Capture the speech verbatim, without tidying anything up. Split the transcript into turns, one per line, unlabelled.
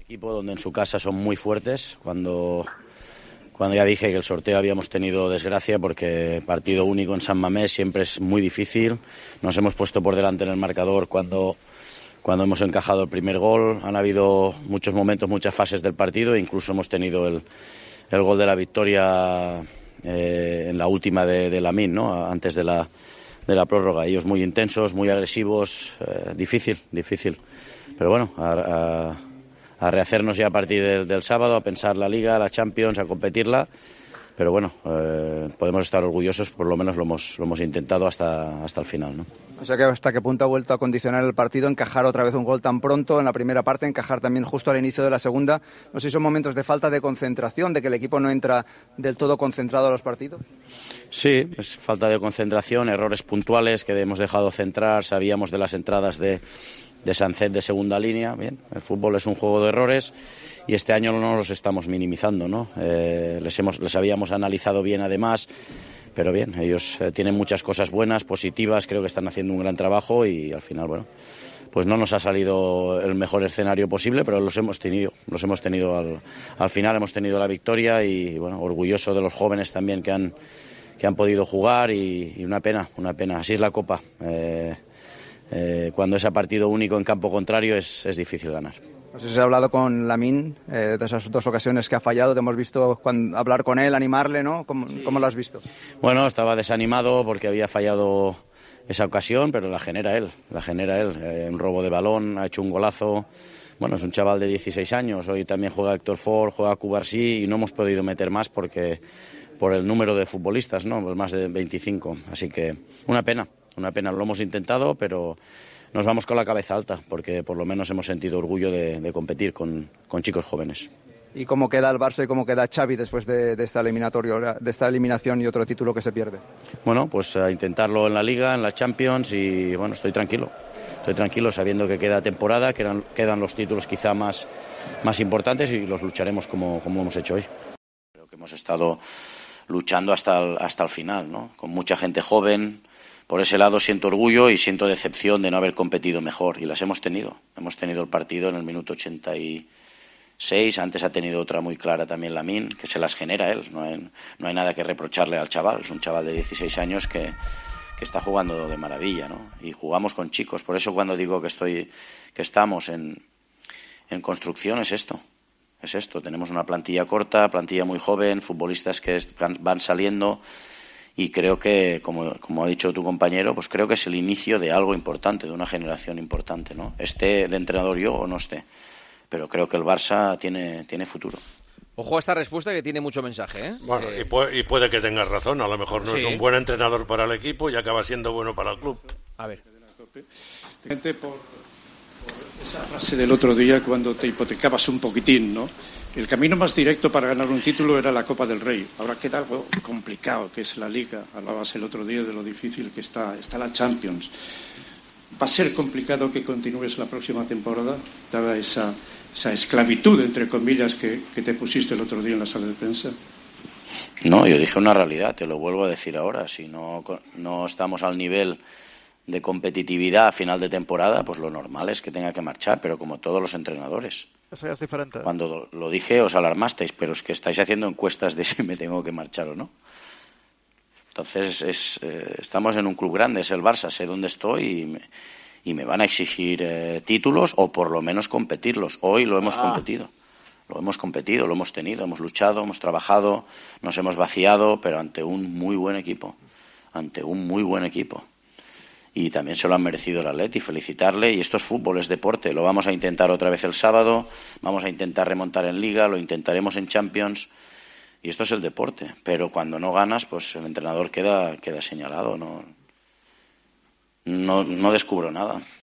Equipo donde en su casa son muy fuertes. Cuando, cuando ya dije que el sorteo habíamos tenido desgracia porque partido único en San Mamés siempre es muy difícil. Nos hemos puesto por delante en el marcador cuando, cuando hemos encajado el primer gol. Han habido muchos momentos, muchas fases del partido e incluso hemos tenido el, el gol de la victoria eh, en la última de, de Lamine, ¿no? Antes de la, de la prórroga. Ellos muy intensos, muy agresivos, eh, difícil, difícil. Pero bueno, a, a, a rehacernos ya a partir del, del sábado, a pensar la Liga, la Champions, a competirla. Pero bueno, eh, podemos estar orgullosos, por lo menos lo hemos, lo hemos intentado hasta, hasta el final, ¿no?
O sea que hasta qué punto ha vuelto a condicionar el partido, encajar otra vez un gol tan pronto en la primera parte, encajar también justo al inicio de la segunda. No sé si son momentos de falta de concentración, de que el equipo no entra del todo concentrado a los partidos.
Sí, es falta de concentración, errores puntuales que hemos dejado centrar, sabíamos de las entradas de, de Sancet de segunda línea. Bien, el fútbol es un juego de errores y este año no los estamos minimizando, ¿no? Eh, les, hemos, les habíamos analizado bien además. Pero bien, ellos eh, tienen muchas cosas buenas, positivas, creo que están haciendo un gran trabajo y al final, bueno, pues no nos ha salido el mejor escenario posible, pero los hemos tenido, los hemos tenido al, al final, hemos tenido la victoria y, bueno, orgulloso de los jóvenes también que han, que han podido jugar y, y una pena, una pena. Así es la Copa. Eh, eh, cuando es a partido único en campo contrario es, es difícil ganar.
No sé si has hablado con Lamine eh, de esas dos ocasiones que ha fallado. Te hemos visto cuando, hablar con él, animarle, ¿no? ¿Cómo, sí. ¿Cómo lo has visto?
Bueno, estaba desanimado porque había fallado esa ocasión, pero la genera él, la genera él. Eh, un robo de balón, ha hecho un golazo. Bueno, es un chaval de dieciséis años. Hoy también juega Héctor Ford, juega Cubarsí y no hemos podido meter más porque por el número de futbolistas, ¿no? Pues más de veinticinco. Así que una pena, una pena. Lo hemos intentado, pero nos vamos con la cabeza alta porque por lo menos hemos sentido orgullo de, de competir con, con chicos jóvenes.
¿Y cómo queda el Barça y cómo queda Xavi después de, de, esta eliminatoria, de esta eliminación y otro título que se pierde?
Bueno, pues a intentarlo en la Liga, en la Champions y bueno, estoy tranquilo. Estoy tranquilo sabiendo que queda temporada, que quedan, quedan los títulos quizá más, más importantes y los lucharemos como, como hemos hecho hoy. Creo que hemos estado luchando hasta el, hasta el final, ¿no? Con mucha gente joven. Por ese lado siento orgullo y siento decepción de no haber competido mejor y las hemos tenido. Hemos tenido el partido en el minuto ochenta y seis, antes ha tenido otra muy clara también Lamine, que se las genera él. No hay, no hay nada que reprocharle al chaval, es un chaval de dieciséis años que, que está jugando de maravilla, ¿no? Y jugamos con chicos, por eso cuando digo que, estoy, que estamos en, en construcción es esto. Es esto, tenemos una plantilla corta, plantilla muy joven, futbolistas que van saliendo. Y creo que, como, como ha dicho tu compañero, pues creo que es el inicio de algo importante, de una generación importante, ¿no? Esté de entrenador yo o no esté. Pero creo que el Barça tiene, tiene futuro.
Ojo a esta respuesta que tiene mucho mensaje, ¿eh?
Bueno, y puede, y puede que tengas razón. A lo mejor no sí. es un buen entrenador para el equipo y acaba siendo bueno para el club.
A ver.
Gente por, por esa frase del otro día cuando te hipotecabas un poquitín, ¿no? El camino más directo para ganar un título era la Copa del Rey. Ahora queda algo complicado, que es la Liga. Hablabas el otro día de lo difícil que está, está la Champions. ¿Va a ser complicado que continúes la próxima temporada, dada esa, esa esclavitud, entre comillas, que, que te pusiste el otro día en la sala de prensa?
No, yo dije una realidad, te lo vuelvo a decir ahora. Si no, no estamos al nivel de competitividad a final de temporada, pues lo normal es que tenga que marchar, pero como todos los entrenadores.
Eso ya es diferente.
Cuando lo dije os alarmasteis, pero es que estáis haciendo encuestas de si me tengo que marchar o no. Entonces es, eh, estamos en un club grande, es el Barça, sé dónde estoy y me, y me van a exigir eh, títulos o por lo menos competirlos. Hoy lo hemos ah. competido, lo hemos competido, lo hemos tenido, hemos luchado, hemos trabajado, nos hemos vaciado, pero ante un muy buen equipo, ante un muy buen equipo. Y también se lo han merecido el Atleti, felicitarle. Y esto es fútbol, es deporte. Lo vamos a intentar otra vez el sábado, vamos a intentar remontar en Liga, lo intentaremos en Champions. Y esto es el deporte. Pero cuando no ganas, pues el entrenador queda, queda señalado. No, no, no descubro nada.